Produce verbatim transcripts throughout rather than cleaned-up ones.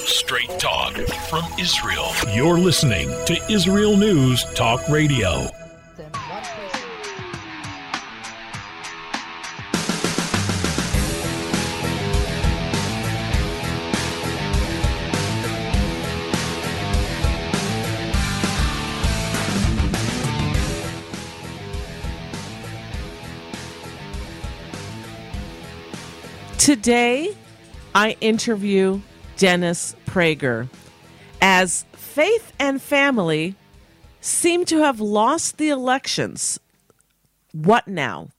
Straight talk from Israel. You're listening to Israel News Talk Radio. Today, I interview Dennis Prager, as faith and family seem to have lost the elections. What now?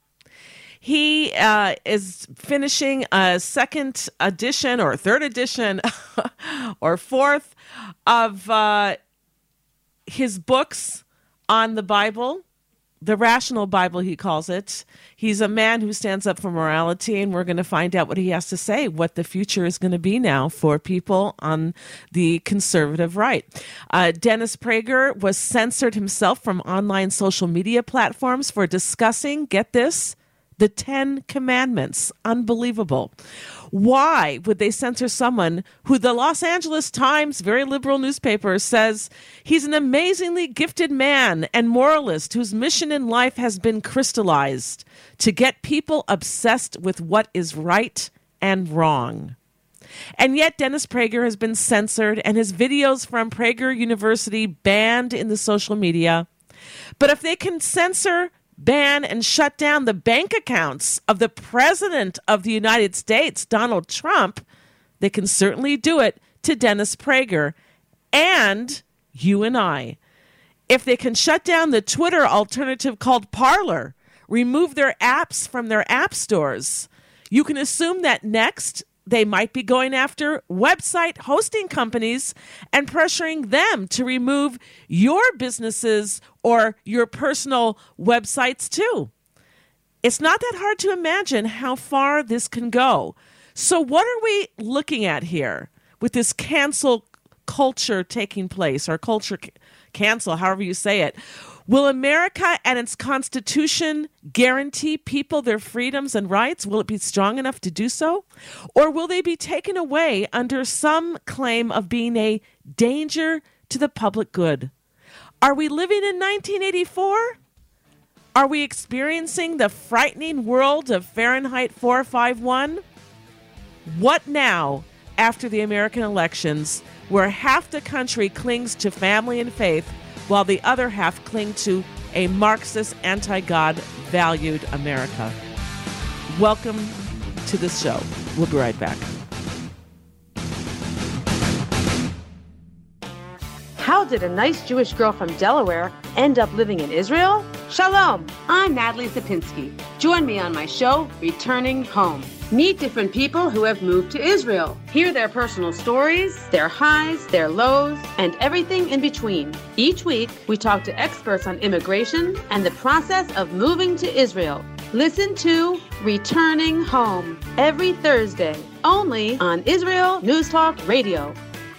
He uh, is finishing a second edition or third edition or fourth of uh, his books on the Bible. The Rational Bible, he calls it. He's a man who stands up for morality, and we're going to find out what he has to say, what the future is going to be now for people on the conservative right. Uh, Dennis Prager was censored himself from online social media platforms for discussing, get this, the Ten Commandments. Unbelievable. Why would they censor someone who the Los Angeles Times, very liberal newspaper, says he's an amazingly gifted man and moralist whose mission in life has been crystallized to get people obsessed with what is right and wrong? And yet Dennis Prager has been censored and his videos from Prager University banned in the social media. But if they can censor, ban, and shut down the bank accounts of the President of the United States, Donald Trump, they can certainly do it to Dennis Prager and you and I. If they can shut down the Twitter alternative called Parler, remove their apps from their app stores, you can assume that next they might be going after website hosting companies and pressuring them to remove your businesses or your personal websites too. It's not that hard to imagine how far this can go. So what are we looking at here with this cancel culture taking place, or culture c- cancel, however you say it? Will America and its Constitution guarantee people their freedoms and rights? Will it be strong enough to do so? Or will they be taken away under some claim of being a danger to the public good? Are we living in nineteen eighty-four? Are we experiencing the frightening world of Fahrenheit four fifty-one? What now after the American elections, where half the country clings to family and faith, while the other half cling to a Marxist, anti-God valued America? Welcome to the show. We'll be right back. How did a nice Jewish girl from Delaware end up living in Israel? Shalom, I'm Natalie Sapinski. Join me on my show, Returning Home. Meet different people who have moved to Israel. Hear their personal stories, their highs, their lows, and everything in between. Each week, we talk to experts on immigration and the process of moving to Israel. Listen to Returning Home every Thursday, only on Israel News Talk Radio.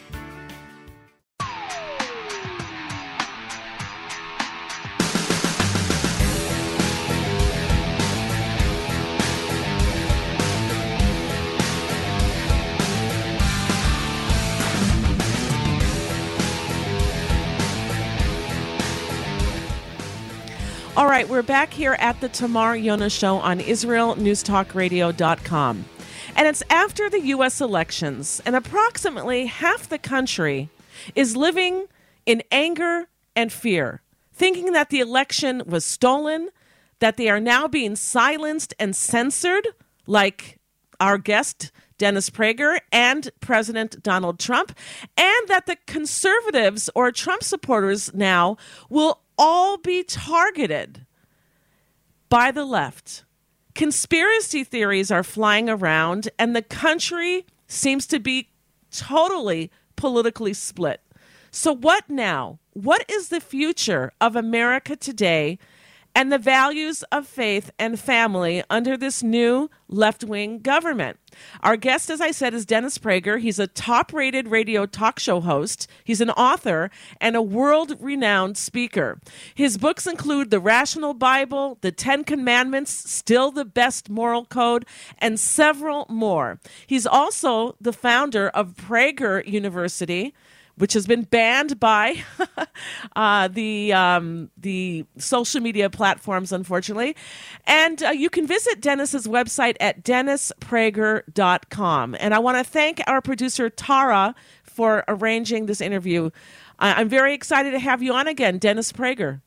All right, we're back here at the Tamar Yona Show on Israel News Talk Radio dot com. And it's after the U S elections, and approximately half the country is living in anger and fear, thinking that the election was stolen, that they are now being silenced and censored, like our guest, Dennis Prager, and President Donald Trump, and that the conservatives or Trump supporters now will all be targeted by the left. Conspiracy theories are flying around, and the country seems to be totally politically split. So what now? What is the future of America today and the values of faith and family under this new left-wing government. Our guest, as I said, is Dennis Prager. He's a top-rated radio talk show host. He's an author and a world-renowned speaker. His books include The Rational Bible, The Ten Commandments, Still the Best Moral Code, and several more. He's also the founder of Prager University, which has been banned by uh, the um, the social media platforms, unfortunately. And uh, you can visit Dennis's website at dennis prager dot com. And I want to thank our producer, Tara, for arranging this interview. I- I'm very excited to have you on again, Dennis Prager.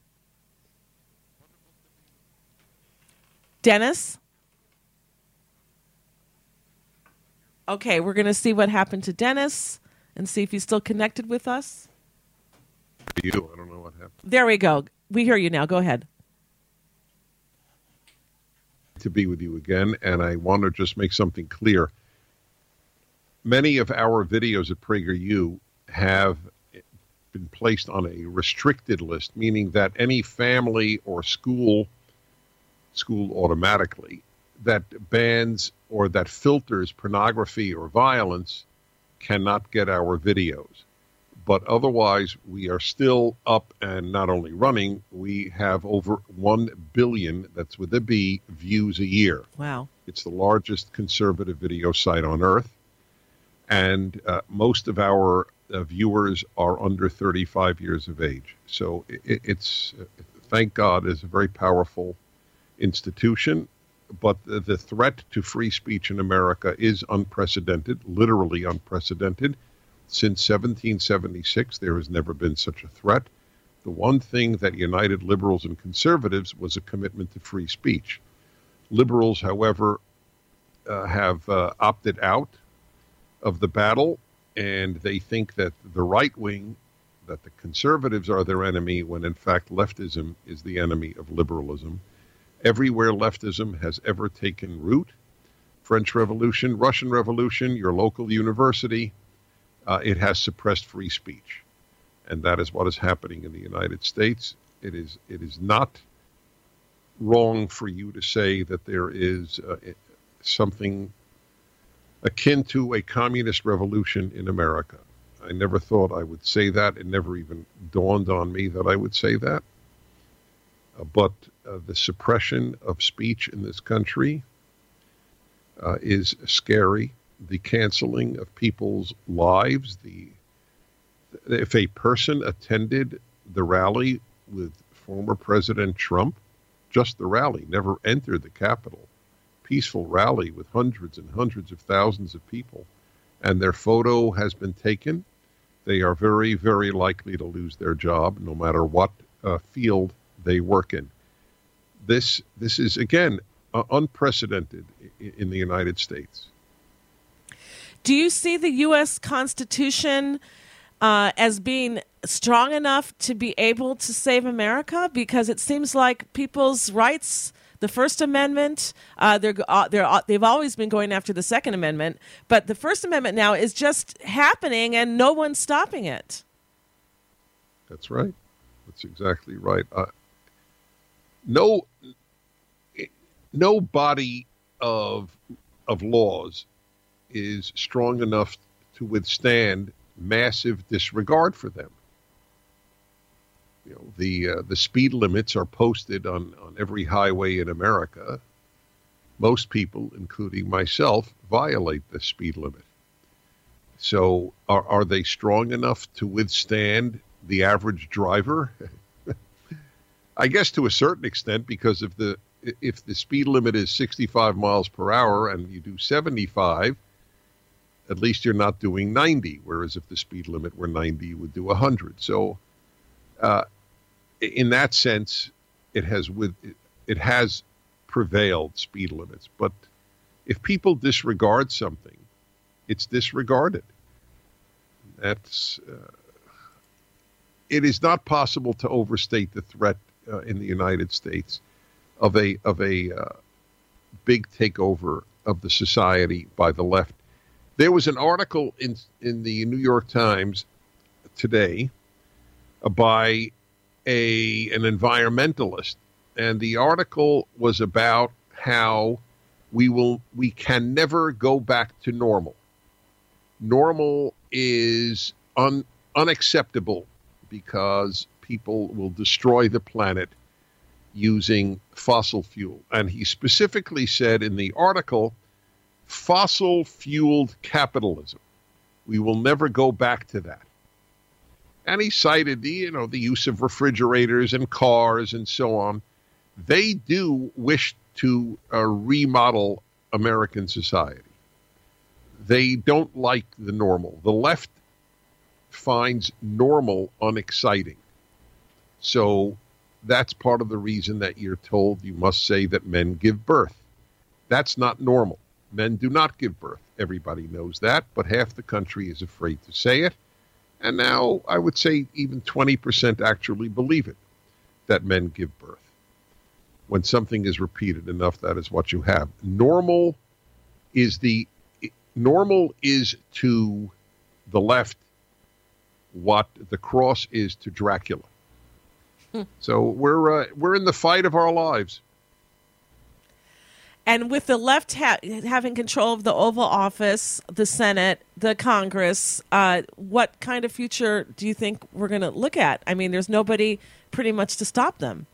Dennis? Okay, we're going to see what happened to Dennis and see if he's still connected with us. You, I don't know what happened. There we go. We hear you now. Go ahead. To be with you again, and I want to just make something clear. Many of our videos at PragerU have been placed on a restricted list, meaning that any family or school, school automatically, that bans or that filters pornography or violence cannot get our videos. But otherwise, we are still up and not only running, we have over one billion, that's with a B, views a year. Wow. It's the largest conservative video site on earth. And uh, most of our uh, viewers are under thirty-five years of age. So it, it's, uh, thank God, is a very powerful institution. But the, the threat to free speech in America is unprecedented, literally unprecedented. Since seventeen seventy-six, there has never been such a threat. The one thing that united liberals and conservatives was a commitment to free speech. Liberals, however, uh, have uh, opted out of the battle, and they think that the right wing, that the conservatives are their enemy, when in fact leftism is the enemy of liberalism. Everywhere leftism has ever taken root, French Revolution, Russian Revolution, your local university, uh, it has suppressed free speech. And that is what is happening in the United States. It is, it is not wrong for you to say that there is uh, something akin to a communist revolution in America. I never thought I would say that. It never even dawned on me that I would say that. Uh, but uh, the suppression of speech in this country uh, is scary. The canceling of people's lives. The if a person attended the rally with former President Trump, just the rally, never entered the Capitol, peaceful rally with hundreds and hundreds of thousands of people, and their photo has been taken, they are very, very likely to lose their job, no matter what uh, field they work in. This, this is, again, uh, unprecedented in, in the United States. Do you see the U S Constitution uh, as being strong enough to be able to save America? Because it seems like people's rights, the First Amendment, uh, they're, uh, they're, uh, they've always been going after the Second Amendment, but the First Amendment now is just happening and no one's stopping it. That's right. That's exactly right. Uh, no, no body of of laws is strong enough to withstand massive disregard for them. You know, the uh, the speed limits are posted on, on every highway in America. Most people, including myself, violate the speed limit. So are, are they strong enough to withstand the average driver? I guess to a certain extent, because if the if the speed limit is sixty-five miles per hour and you do seventy-five, at least you're not doing ninety, whereas if the speed limit were ninety, you would do one hundred. So uh, in that sense, it has with it has prevailed, speed limits. But if people disregard something, it's disregarded. That's uh, it is not possible to overstate the threat uh, in the United States of a of a uh, big takeover of the society by the left. There was an article in in the New York Times today uh, by a an environmentalist and the article was about how we will we can never go back to normal. Normal is un, unacceptable because people will destroy the planet using fossil fuel. And he specifically said in the article, fossil-fueled capitalism. We will never go back to that. And he cited the, you know, the use of refrigerators and cars and so on. They do wish to uh, remodel American society. They don't like the normal. The left finds normal unexciting. So that's part of the reason that you're told you must say that men give birth. That's not normal. Men do not give birth. Everybody knows that, but half the country is afraid to say it. And now I would say even twenty percent actually believe it, that men give birth. When something is repeated enough, that is what you have. Normal is the normal is to the left what the cross is to Dracula. So we're uh, we're in the fight of our lives. And with the left ha- having control of the Oval Office, the Senate, the Congress, uh, what kind of future do you think we're going to look at? I mean, there's nobody pretty much to stop them.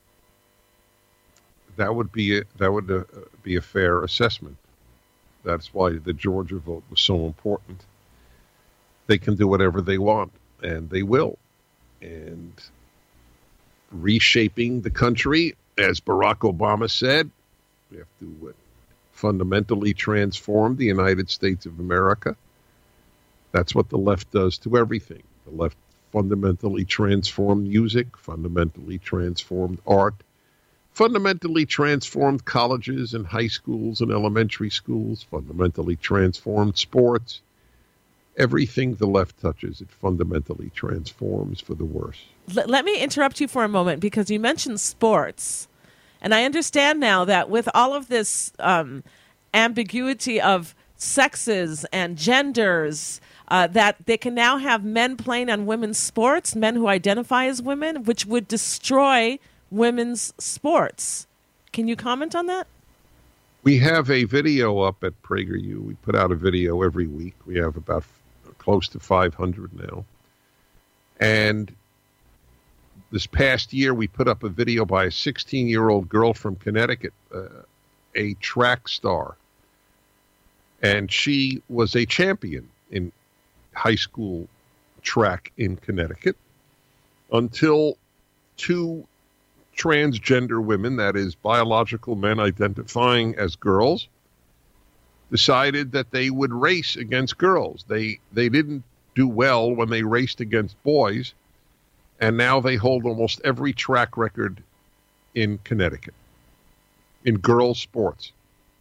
That would be a, that would uh, be a fair assessment. That's why the Georgia vote was so important. They can do whatever they want, and they will. And reshaping the country, as Barack Obama said, we have to uh, fundamentally transform the United States of America. That's what the left does to everything. The left fundamentally transformed music, fundamentally transformed art, fundamentally transformed colleges and high schools and elementary schools, fundamentally transformed sports. Everything the left touches, it fundamentally transforms for the worse. Let, let me interrupt you for a moment because you mentioned sports. And I understand now that with all of this um, ambiguity of sexes and genders, uh, that they can now have men playing on women's sports, men who identify as women, which would destroy women's sports. Can you comment on that? We have a video up at PragerU. We put out a video every week. We have about f- close to five hundred now. And this past year, we put up a video by a sixteen-year-old girl from Connecticut, uh, a track star. And she was a champion in high school track in Connecticut until two transgender women, that is, biological men identifying as girls, decided that they would race against girls. They they didn't do well when they raced against boys, and now they hold almost every track record in Connecticut in girls' sports.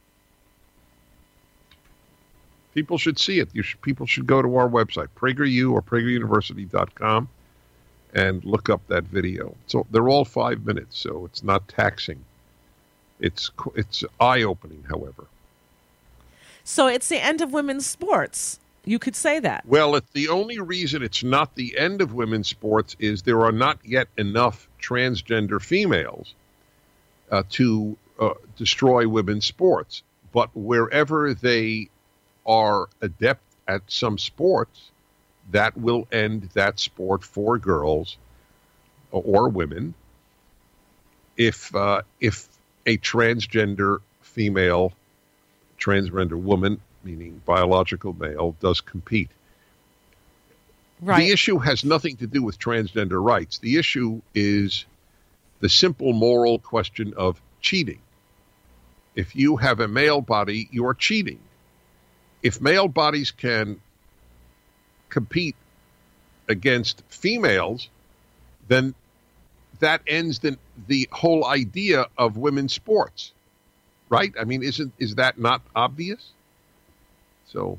People should see it. You should, people should go to our website, PragerU or Prager University dot com, and look up that video. So they're all five minutes, so it's not taxing. It's it's eye-opening, however. So it's the end of women's sports. You could say that. Well, it's the only reason it's not the end of women's sports is there are not yet enough transgender females uh, to uh, destroy women's sports. But wherever they are adept at some sports, that will end that sport for girls or women. If uh, if a transgender female, transgender woman, meaning biological male, does compete. Right. The issue has nothing to do with transgender rights. The issue is the simple moral question of cheating. If you have a male body, you're cheating. If male bodies can compete against females, then that ends the, the whole idea of women's sports, right? I mean, isn't is that not obvious? So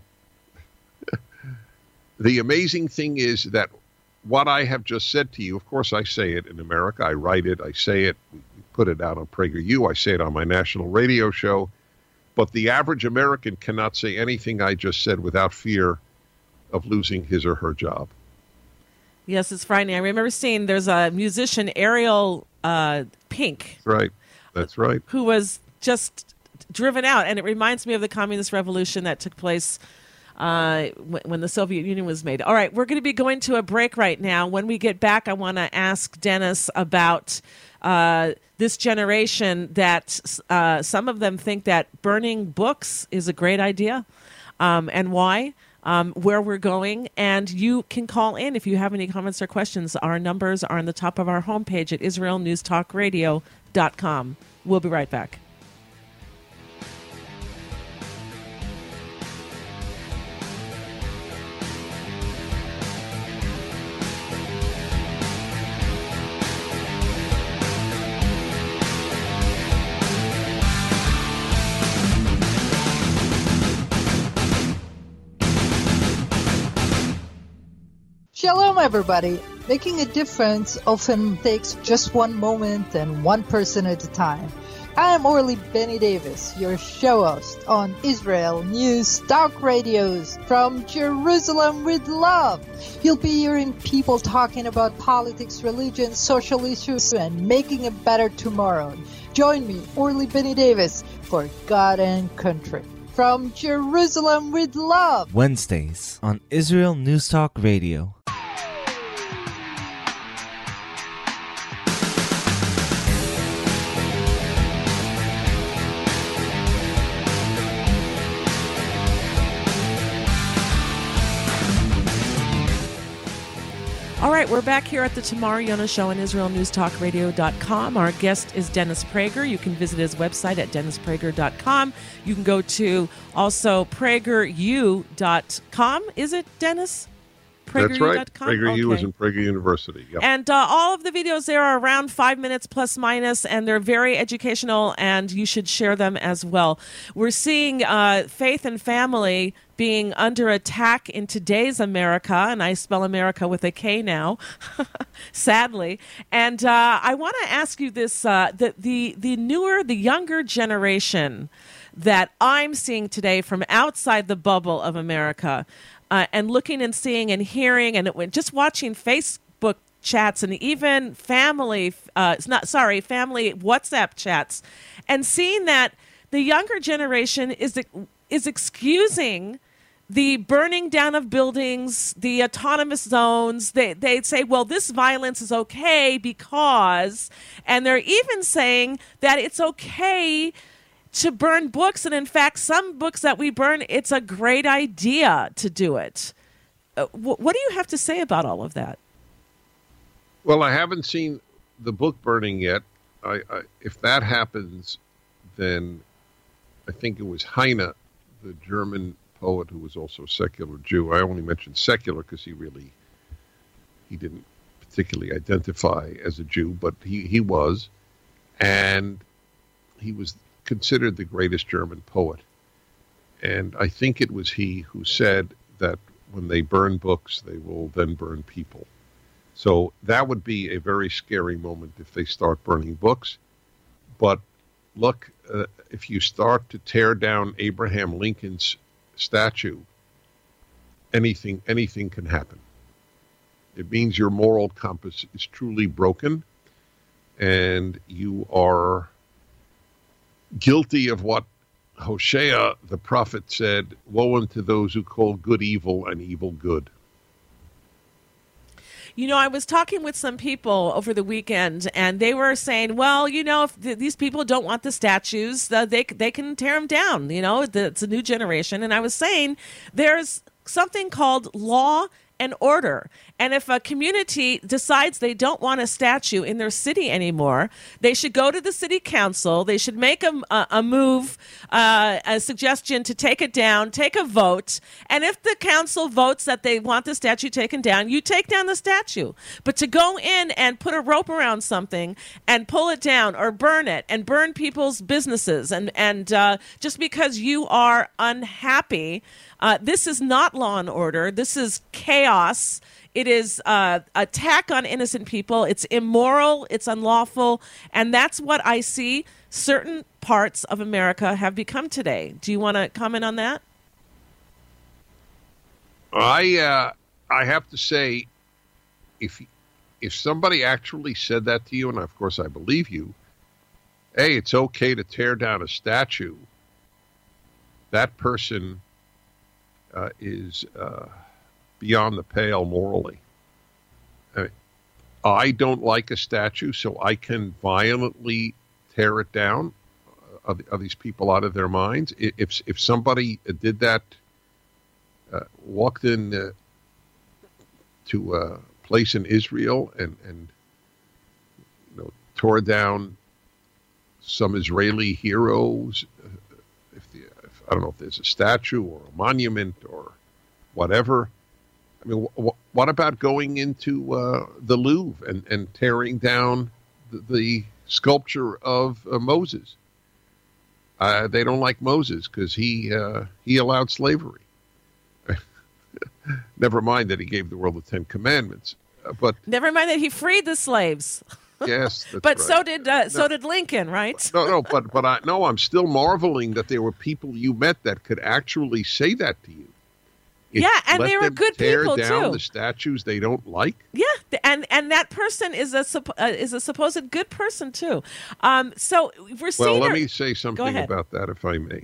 the amazing thing is that what I have just said to you, of course, I say it in America. I write it. I say it. We put it out on PragerU. I say it on my national radio show. But the average American cannot say anything I just said without fear of losing his or her job. Yes, it's frightening. I remember seeing there's a musician, Ariel uh, Pink. Right. That's right. Who was just driven out. And it reminds me of the communist revolution that took place uh, when, when the Soviet Union was made. All right, we're going to be going to a break right now. When we get back, I want to ask Dennis about uh, this generation that uh, some of them think that burning books is a great idea, um, and why. Um, where we're going, and you can call in if you have any comments or questions. Our numbers are on the top of our homepage at israel news talk radio dot com. We'll be right back. Shalom, everybody. Making a difference often takes just one moment and one person at a time. I am Orly Benny Davis, your show host on Israel News Talk Radios from Jerusalem with Love. You'll be hearing people talking about politics, religion, social issues, and making a better tomorrow. Join me, Orly Benny Davis, for God and Country. From Jerusalem with Love. Wednesdays on Israel News Talk Radio. All right, we're back here at the Tamar Yona Show on Israel News Talk Radio dot com. Our guest is Dennis Prager. You can visit his website at dennis prager dot com. You can go to also prager u dot com. Is it, Dennis? prager u dot com? That's right. PragerU is in Prager University. Yep. And uh, all of the videos there are around five minutes plus minus, and they're very educational, and you should share them as well. We're seeing uh, faith and family being under attack in today's America, and I spell America with a K now, sadly. And uh, I want to ask you this, uh, the, the, the newer, the younger generation that I'm seeing today from outside the bubble of America, uh, and looking and seeing and hearing and it, just watching Facebook chats and even family, uh, it's not, sorry, family WhatsApp chats, and seeing that the younger generation is is excusing the burning down of buildings, the autonomous zones. They they say, well, this violence is okay because, and they're even saying that it's okay to burn books. And in fact, some books that we burn, it's a great idea to do it. Uh, wh- what do you have to say about all of that? Well, I haven't seen the book burning yet. I, I, if that happens, then I think it was Heine, the German poet who was also a secular Jew. I only mentioned secular because he really, he didn't particularly identify as a Jew, but he, he was. And he was considered the greatest German poet. And I think it was he who said that when they burn books, they will then burn people. So that would be a very scary moment if they start burning books. But look, uh, if you start to tear down Abraham Lincoln's statue, anything anything can happen. It means your moral compass is truly broken, and you are guilty of what Hosea the prophet said, woe unto those who call good evil and evil good. You know, I was talking with some people over the weekend, and they were saying, well, you know, if th- these people don't want the statues, uh, they they can tear them down. You know, the, it's a new generation. And I was saying there's something called law and order. And if a community decides they don't want a statue in their city anymore, they should go to the city council. They should make a, a, a move, uh, a suggestion to take it down, take a vote. And if the council votes that they want the statue taken down, you take down the statue. But to go in and put a rope around something and pull it down or burn it and burn people's businesses, and, and uh, just because you are unhappy, uh, this is not law and order. This is chaos. It is uh, attack on innocent people. It's immoral. It's unlawful. And that's what I see certain parts of America have become today. Do you want to comment on that? I uh, I have to say, if if somebody actually said that to you, and of course I believe you, hey, it's okay to tear down a statue, that person uh, is uh, beyond the pale morally. I, mean, I don't like a statue, so I can violently tear it down. Are, are these people out of their minds? If if somebody did that, uh, walked in uh, to a place in Israel and and you know tore down some Israeli heroes, uh, if, the, if I don't know if there's a statue or a monument or whatever. I mean, wh- what about going into uh, the Louvre and, and tearing down the, the sculpture of uh, Moses? Uh, they don't like Moses because he uh, he allowed slavery. Never mind that he gave the world the Ten Commandments. Uh, but never mind that he freed the slaves. Yes, that's but right. so did uh, no, so did Lincoln, right? no, no, but but I no, I'm still marveling that there were people you met that could actually say that to you. If Yeah, and let they were them good tear people, down too. the statues they don't like. Yeah, th- and and that person is a supp- uh, is a supposed good person too. Um, so we're seeing. Well, let her- me say something ahead. about that, if I may.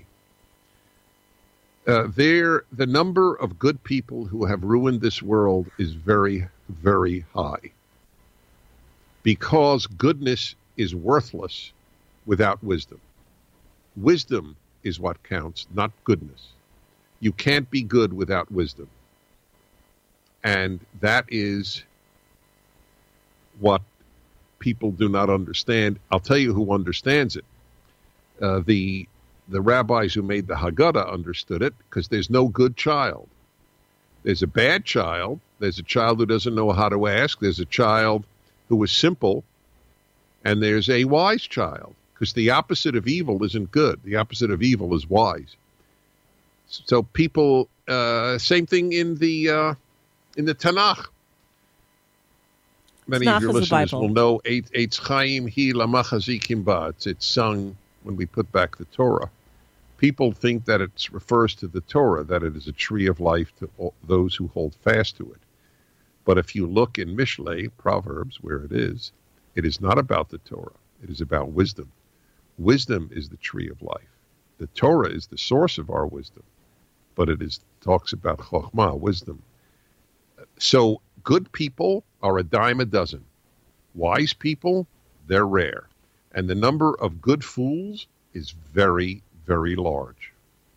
Uh, there, the number of good people who have ruined this world is very, very high. Because goodness is worthless without wisdom. Wisdom is what counts, not goodness. You can't be good without wisdom. And that is what people do not understand. I'll tell you who understands it. Uh, the the rabbis who made the Haggadah understood it, because there's no good child. There's a bad child. There's a child who doesn't know how to ask. There's a child who is simple. And there's a wise child, because the opposite of evil isn't good. The opposite of evil is wise. So people, uh, same thing in the uh, in the Tanakh. Many Tanakh of your is the listeners Bible. will know Eitz Chaim Hi Lamachazikim Ba. It's it's sung when we put back the Torah. People think that it refers to the Torah, that it is a tree of life to all, those who hold fast to it. But if you look in Mishlei, Proverbs, where it is, it is not about the Torah. It is about wisdom. Wisdom is the tree of life. The Torah is the source of our wisdom, but it is talks about chokhmah, wisdom. So good people are a dime a dozen. Wise people, they're rare. And the number of good fools is very, very large.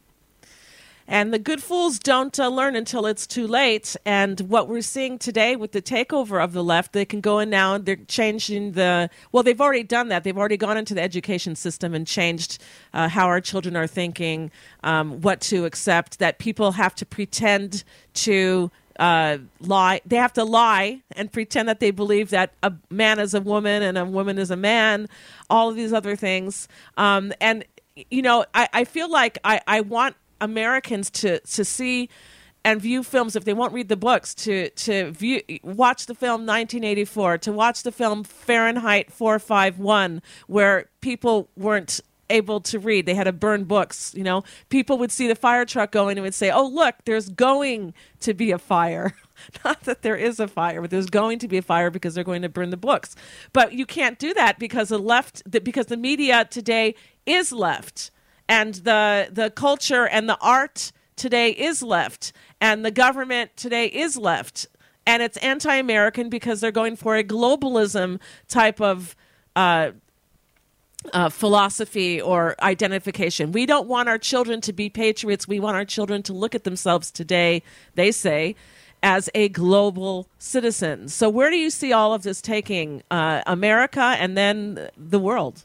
And the good fools don't uh, learn until it's too late. And what we're seeing today with the takeover of the left, they can go in now and they're changing the, well, they've already done that. They've already gone into the education system and changed uh, how our children are thinking, um, what to accept, that people have to pretend to uh, lie. They have to lie and pretend that they believe that a man is a woman and a woman is a man, all of these other things. Um, and, you know, I, I feel like I, I want Americans to to see and view films, if they won't read the books, to to view watch the film nineteen eighty-four, to watch the film Fahrenheit four fifty-one, where people weren't able to read. They had to burn books. You know, people would see the fire truck going and would say, "Oh, look, there's going to be a fire." Not that there is a fire, but there's going to be a fire because they're going to burn the books. But you can't do that because the left, because the media today is left. And the the culture and the art today is left. And the government today is left. And it's anti-American because they're going for a globalism type of uh, uh, philosophy or identification. We don't want our children to be patriots. We want our children to look at themselves today, they say, as a global citizen. So where do you see all of this taking uh, America and then the world?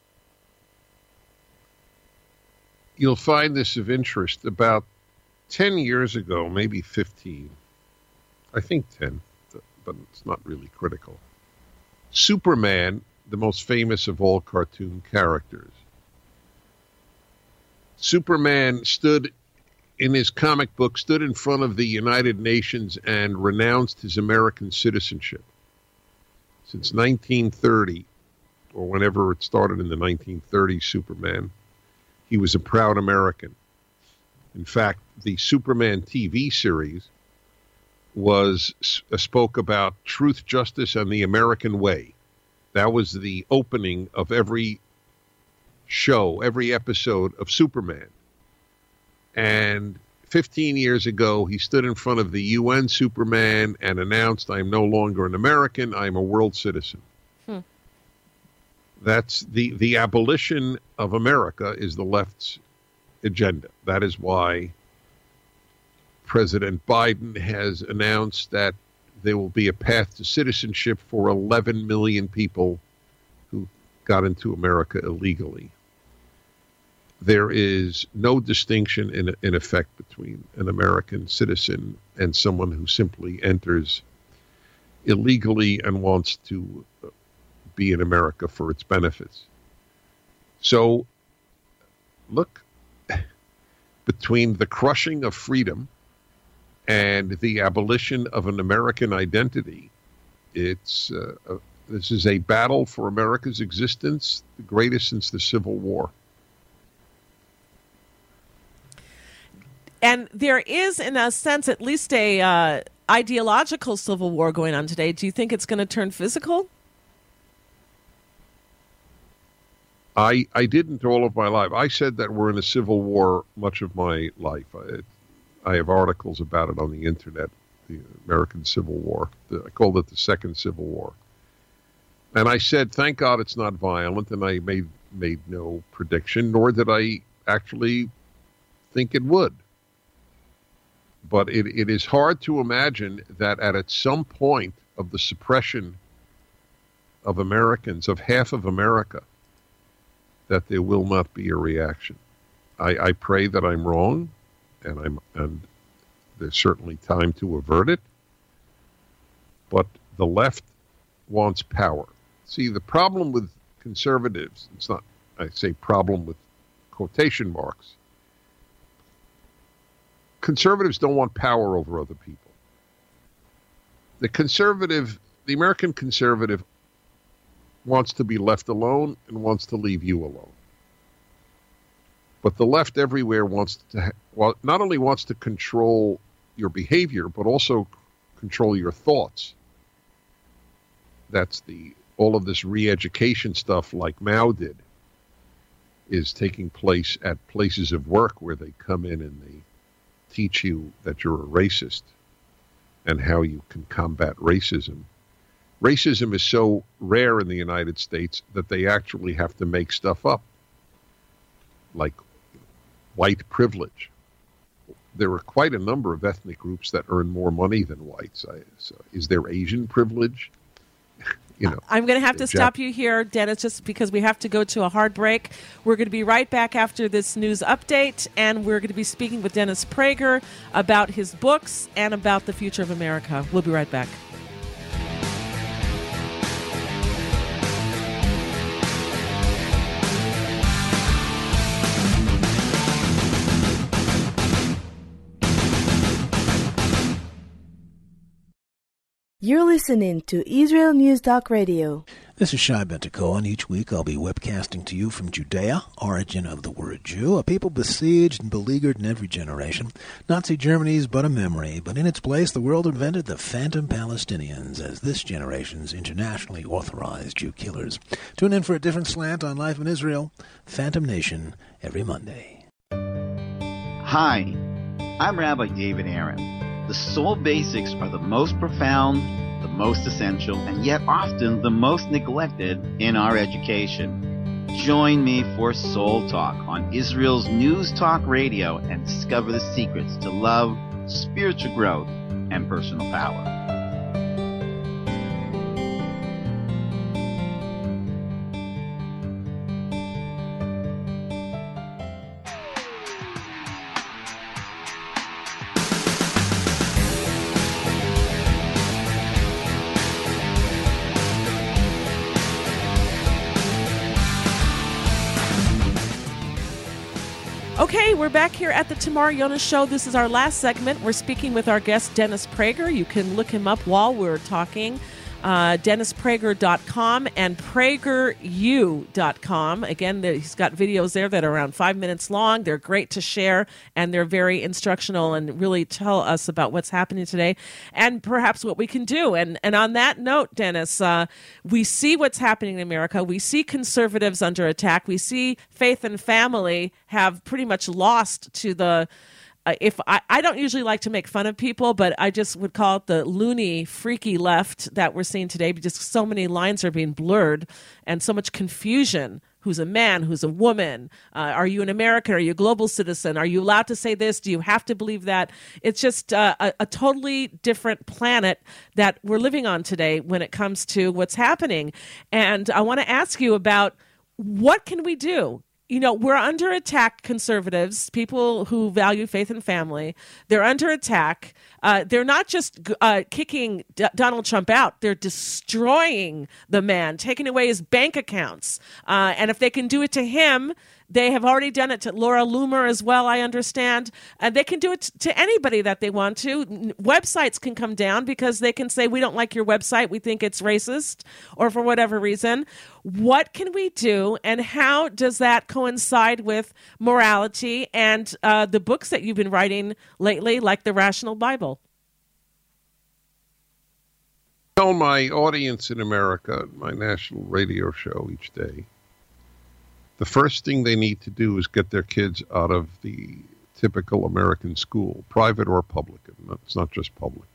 You'll find this of interest. About ten years ago, maybe fifteen, I think ten, but it's not really critical. Superman, the most famous of all cartoon characters. Superman stood in his comic book, stood in front of the United Nations and renounced his American citizenship. Since nineteen thirty, or whenever it started in the nineteen thirties, Superman, he was a proud American. In fact, the Superman T V series was uh, spoke about truth, justice, and the American way. That was the opening of every show, every episode of Superman. And fifteen years ago, he stood in front of the U N Superman and announced, "I'm no longer an American, I'm a world citizen." Hmm. That's the, the abolition of America is the left's agenda. That is why President Biden has announced that there will be a path to citizenship for eleven million people who got into America illegally. There is no distinction in, in effect between an American citizen and someone who simply enters illegally and wants to be in America for its benefits. So, look, between the crushing of freedom and the abolition of an American identity, it's uh, a, this is a battle for America's existence, the greatest since the Civil War. And there is, in a sense, at least a uh, ideological civil war going on today. Do you think it's going to turn physical? I I didn't all of my life. I said that we're in a civil war much of my life. I, I have articles about it on the internet, the American Civil War. The, I called it the Second Civil War. And I said, thank God it's not violent, and I made made no prediction, nor did I actually think it would. But it, it is hard to imagine that at, at some point of the suppression of Americans, of half of America, that there will not be a reaction. I, I pray that I'm wrong, and I'm and there's certainly time to avert it. But the left wants power. See, the problem with conservatives, it's not, I say problem with quotation marks. Conservatives don't want power over other people. The conservative, the American conservative wants to be left alone and wants to leave you alone. But the left everywhere wants to, well, not only wants to control your behavior, but also control your thoughts. That's the, all of this re-education stuff like Mao did is taking place at places of work where they come in and they teach you that you're a racist and how you can combat racism. Racism is so rare in the United States that they actually have to make stuff up, like white privilege. There are quite a number of ethnic groups that earn more money than whites. I, so is there Asian privilege? You know, I'm going to have to Jap- stop you here, Dennis, just because we have to go to a hard break. We're going to be right back after this news update, and we're going to be speaking with Dennis Prager about his books and about the future of America. We'll be right back. You're listening to Israel News Talk Radio. This is Shai Ben-Tekoa, and each week I'll be webcasting to you from Judea, origin of the word Jew, a people besieged and beleaguered in every generation. Nazi Germany's but a memory, but in its place the world invented the phantom Palestinians as this generation's internationally authorized Jew killers. Tune in for a different slant on life in Israel, Phantom Nation, every Monday. Hi, I'm Rabbi David Aaron. The soul basics are the most profound, the most essential, and yet often the most neglected in our education. Join me for Soul Talk on Israel's News Talk Radio and discover the secrets to love, spiritual growth, and personal power. Okay, we're back here at the Tamar Yona Show. This is our last segment. We're speaking with our guest, Dennis Prager. You can look him up while we're talking uh, dennis prager dot com and prager u dot com. Again, he's got videos there that are around five minutes long. They're great to share, and they're very instructional and really tell us about what's happening today and perhaps what we can do. And, and on that note, Dennis, uh, we see what's happening in America. We see conservatives under attack. We see faith and family have pretty much lost to the Uh, if I, I don't usually like to make fun of people, but I just would call it the loony, freaky left that we're seeing today, because so many lines are being blurred and so much confusion. Who's a man? Who's a woman? Uh, are you an American? Are you a global citizen? Are you allowed to say this? Do you have to believe that? It's just uh, a, a totally different planet that we're living on today when it comes to what's happening. And I want to ask you about, what can we do? You know, we're under attack, conservatives, people who value faith and family. They're under attack. Uh, they're not just uh, kicking D- Donald Trump out. They're destroying the man, taking away his bank accounts. Uh, and if they can do it to him, they have already done it to Laura Loomer as well, I understand. And they can do it to anybody that they want to. Websites can come down because they can say, we don't like your website, we think it's racist, or for whatever reason. What can we do, and how does that coincide with morality and uh, the books that you've been writing lately, like The Rational Bible? I tell my audience in America, my national radio show each day, the first thing they need to do is get their kids out of the typical American school, private or public. It's not just public.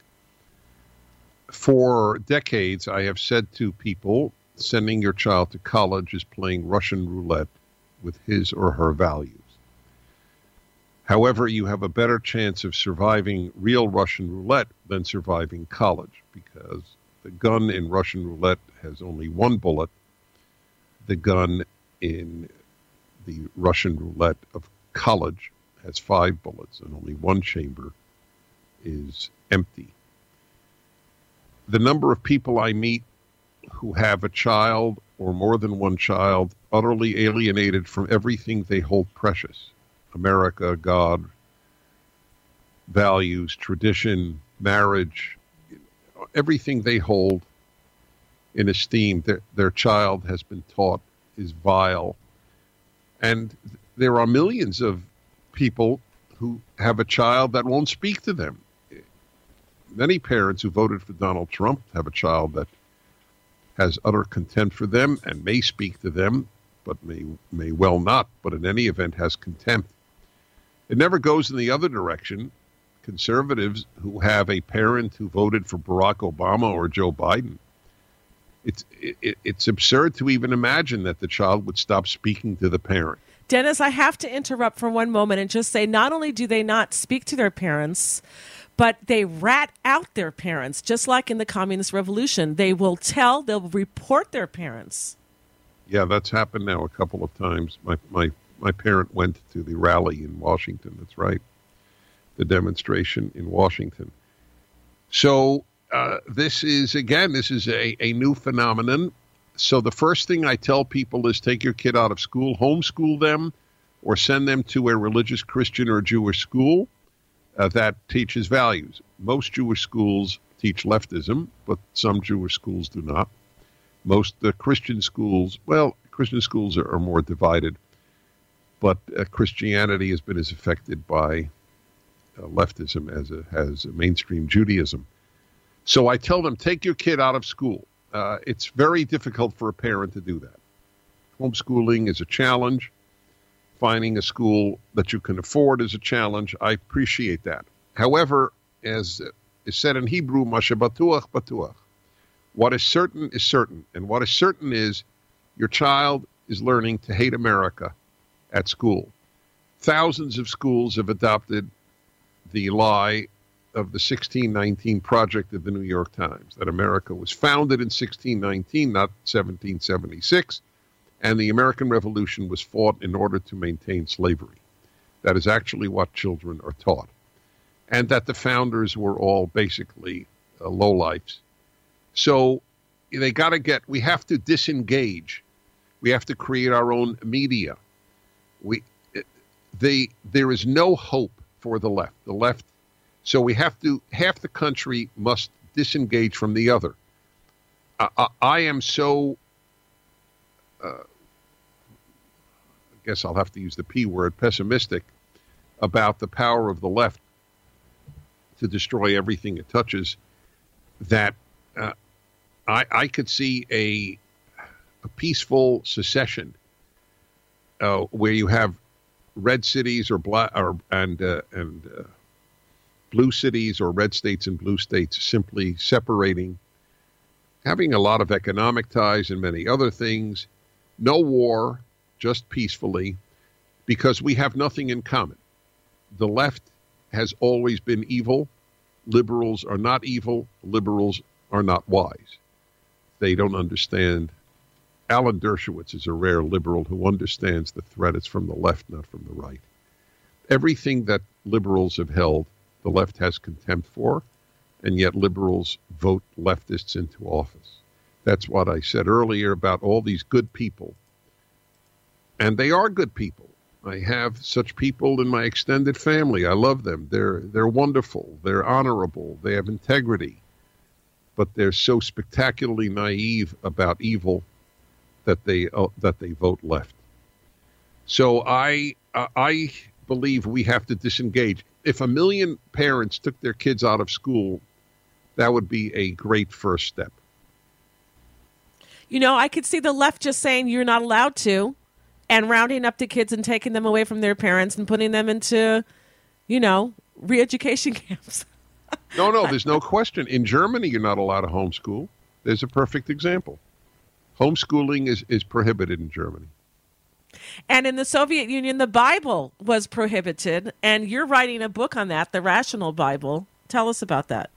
For decades, I have said to people, sending your child to college is playing Russian roulette with his or her values. However, you have a better chance of surviving real Russian roulette than surviving college, because the gun in Russian roulette has only one bullet. The gun in the Russian roulette of college has five bullets, and only one chamber is empty. The number of people I meet who have a child or more than one child utterly alienated from everything they hold precious, America, God, values, tradition, marriage, everything they hold in esteem, their, their child has been taught is vile. And there are millions of people who have a child that won't speak to them. Many parents who voted for Donald Trump have a child that has utter contempt for them and may speak to them, but may may well not, but in any event has contempt. It never goes in the other direction. Conservatives who have a parent who voted for Barack Obama or Joe Biden, it's it, it's absurd to even imagine that the child would stop speaking to the parent. Dennis, I have to interrupt for one moment and just say, not only do they not speak to their parents, but they rat out their parents, just like in the Communist Revolution. They will tell, they'll report their parents. Yeah, that's happened now a couple of times. My my my parent went to the rally in Washington. That's right, the demonstration in Washington. So uh, this is, again, this is a, a new phenomenon. So the first thing I tell people is take your kid out of school, homeschool them, or send them to a religious Christian or Jewish school uh, that teaches values. Most Jewish schools teach leftism, but some Jewish schools do not. Most uh, Christian schools, well, Christian schools are, are more divided, but uh, Christianity has been as affected by uh, leftism as a, as a mainstream Judaism. So I tell them, take your kid out of school. Uh, it's very difficult for a parent to do that. Homeschooling is a challenge. Finding a school that you can afford is a challenge. I appreciate that. However, as is said in Hebrew, Mashe batuach batuach. What is certain is certain. And what is certain is your child is learning to hate America at school. Thousands of schools have adopted the lie of the sixteen nineteen Project of the New York Times, that America was founded in sixteen nineteen, not seventeen seventy-six, and the American Revolution was fought in order to maintain slavery. That is actually what children are taught. And that the founders were all basically uh, lowlifes. So they got to get, we have to disengage. We have to create our own media. We, they, there is no hope for the left. The left, so we have to, half the country must disengage from the other. I, I am so, uh, I guess I'll have to use the P word, pessimistic about the power of the left to destroy everything it touches, that uh, I, I could see a, a peaceful secession uh, where you have red cities or black or and uh, and uh, blue cities or red states and blue states simply separating, having a lot of economic ties and many other things, no war, just peacefully, because we have nothing in common. The left has always been evil. Liberals are not evil. Liberals are not wise. They don't understand. Alan Dershowitz is a rare liberal who understands the threat is from the left, not from the right. Everything that liberals have held, the left has contempt for, and yet liberals vote leftists into office. That's what I said earlier about all these good people. And they are good people. I have such people in my extended family. I love them. They're they're wonderful. They're honorable. They have integrity. But they're so spectacularly naive about evil that they uh, that they vote left. So I uh, I believe we have to disengage. If a million parents took their kids out of school, that would be a great first step. You know, I could see the left just saying you're not allowed to, and rounding up the kids and taking them away from their parents and putting them into, you know, re-education camps. No, no, there's no question. In Germany, you're not allowed to homeschool. There's a perfect example. Homeschooling is, is prohibited in Germany. And in the Soviet Union, the Bible was prohibited. And you're writing a book on that, The Rational Bible. Tell us about that.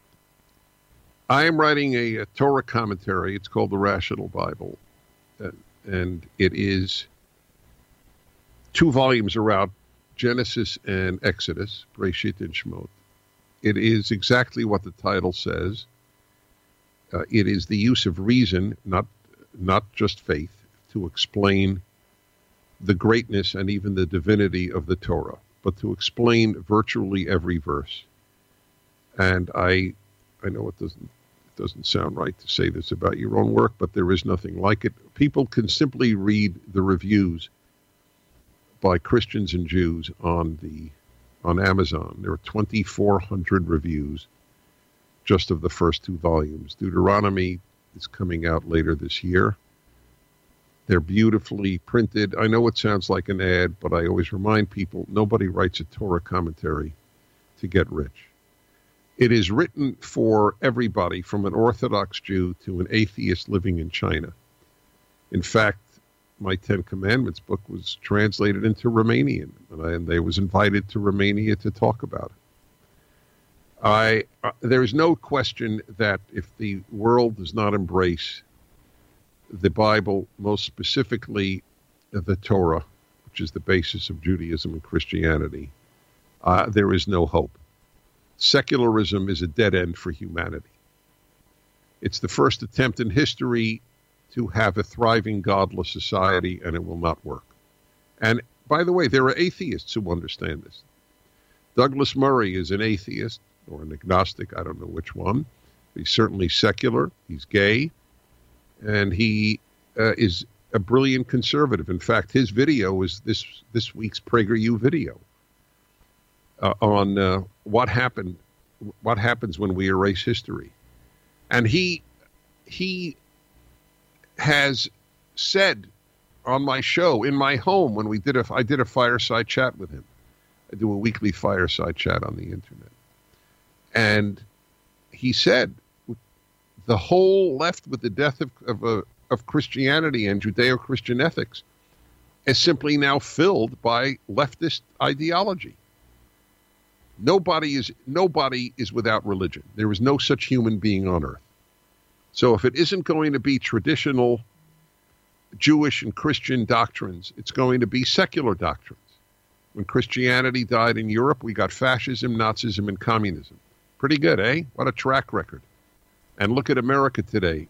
I am writing a, a Torah commentary. It's called The Rational Bible. And, and it is two volumes are out, Genesis and Exodus, Breshit and Shemot. It is exactly what the title says. Uh, it is the use of reason, not not just faith, to explain the greatness and even the divinity of the Torah, but to explain virtually every verse. And I I know it doesn't it doesn't sound right to say this about your own work, but there is nothing like it. People can simply read the reviews by Christians and Jews on the on Amazon. There are twenty-four hundred reviews just of the first two volumes. Deuteronomy is coming out later this year. They're beautifully printed. I know it sounds like an ad, but I always remind people, nobody writes a Torah commentary to get rich. It is written for everybody, from an Orthodox Jew to an atheist living in China. In fact, my Ten Commandments book was translated into Romanian, and, I, and they was invited to Romania to talk about it. I, uh, there is no question that if the world does not embrace the Bible, most specifically the Torah, which is the basis of Judaism and Christianity, uh, there is no hope. Secularism is a dead end for humanity. It's the first attempt in history to have a thriving godless society, and it will not work. And by the way, there are atheists who understand this. Douglas Murray is an atheist, or an agnostic, I don't know which one. He's certainly secular, he's gay, and he uh, is a brilliant conservative. In fact, his video is this this week's PragerU video uh, on uh, what happened, what happens when we erase history. And he he has said on my show, in my home, when we did a, I did a fireside chat with him. I do a weekly fireside chat on the internet. And he said, the whole left with the death of of, uh, of Christianity and Judeo-Christian ethics is simply now filled by leftist ideology. Nobody is nobody is without religion. There is no such human being on earth. So if it isn't going to be traditional Jewish and Christian doctrines, it's going to be secular doctrines. When Christianity died in Europe, we got fascism, Nazism, and communism. Pretty good, eh? What a track record. And look at America today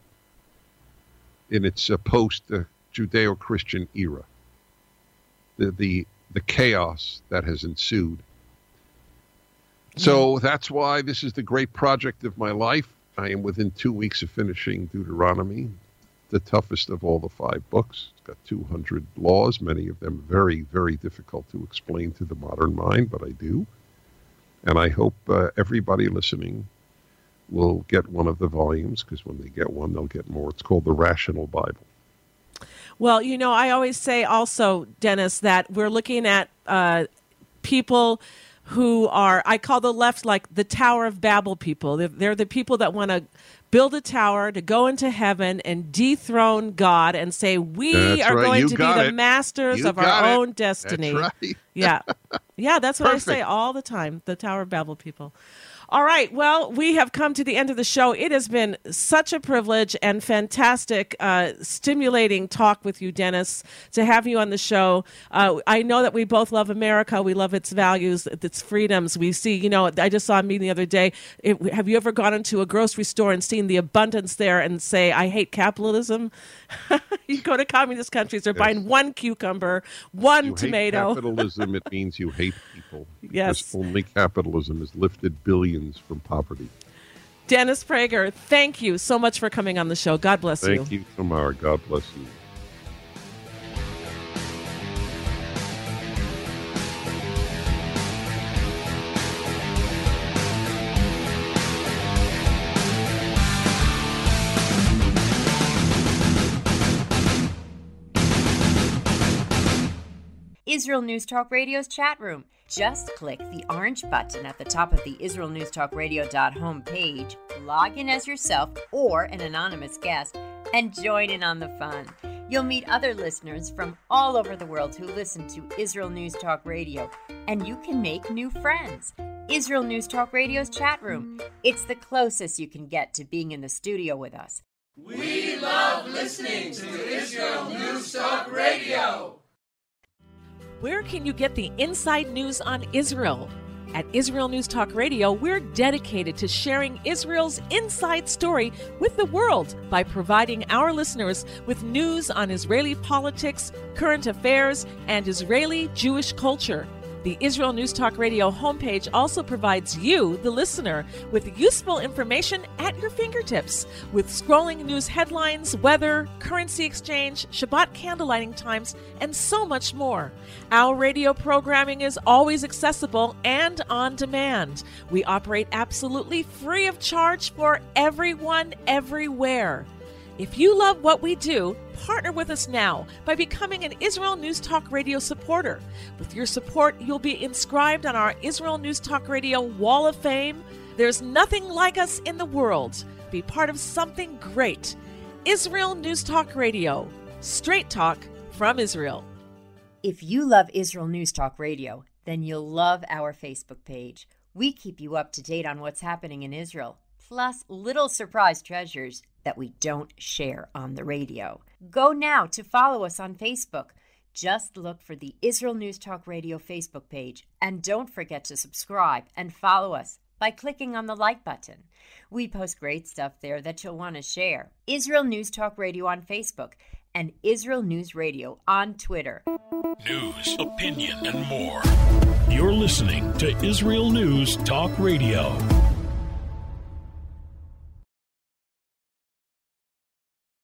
in its uh, post-Judeo-Christian uh, era. The, the, the chaos that has ensued. So that's why this is the great project of my life. I am within two weeks of finishing Deuteronomy, the toughest of all the five books. It's got two hundred laws, many of them very, very difficult to explain to the modern mind, but I do. And I hope uh, everybody listening will get one of the volumes, because when they get one, they'll get more. It's called the Rational Bible. Well, you know, I always say also, Dennis, that we're looking at uh, people who are, I call the left like the Tower of Babel people. They're, they're the people that want to build a tower to go into heaven and dethrone God and say, we that's are right. going you to be the it. masters you of our it. own destiny. That's right. Yeah. Yeah, that's what Perfect. I say all the time, the Tower of Babel people. All right. Well, we have come to the end of the show. It has been such a privilege and fantastic, uh, stimulating talk with you, Dennis, to have you on the show. Uh, I know that we both love America. We love its values, its freedoms. We see, you know, I just saw a meeting the other day. It, have you ever gone into a grocery store and seen the abundance there and say, I hate capitalism? You go to communist countries, they're yes. buying one cucumber, one you tomato. Hate capitalism, it means you hate people. Yes. Because only capitalism has lifted billions from poverty. Dennis Prager, thank you so much for coming on the show. God bless thank you. Thank you, Tamara. God bless you. Israel News Talk Radio's chat room. Just click the orange button at the top of the Israel News Talk Radio dot home page, log in as yourself or an anonymous guest, and join in on the fun. You'll meet other listeners from all over the world who listen to Israel News Talk Radio, and you can make new friends. Israel News Talk Radio's chat room. It's the closest you can get to being in the studio with us. We love listening to Israel News Talk Radio. Where can you get the inside news on Israel? At Israel News Talk Radio, we're dedicated to sharing Israel's inside story with the world by providing our listeners with news on Israeli politics, current affairs, and Israeli Jewish culture. The Israel News Talk Radio homepage also provides you, the listener, with useful information at your fingertips, with scrolling news headlines, weather, currency exchange, Shabbat candlelighting times, and so much more. Our radio programming is always accessible and on demand. We operate absolutely free of charge for everyone, everywhere. If you love what we do, partner with us now by becoming an Israel News Talk Radio supporter. With your support, you'll be inscribed on our Israel News Talk Radio Wall of Fame. There's nothing like us in the world. Be part of something great. Israel News Talk Radio. Straight talk from Israel. If you love Israel News Talk Radio, then you'll love our Facebook page. We keep you up to date on what's happening in Israel, plus little surprise treasures that we don't share on the radio. Go now to follow us on Facebook. Just look for the Israel News Talk Radio Facebook page, and don't forget to subscribe and follow us by clicking on the like button. We post great stuff there that you'll want to share. Israel News Talk Radio on Facebook and Israel News Radio on Twitter. News, opinion, and more. You're listening to Israel News Talk Radio.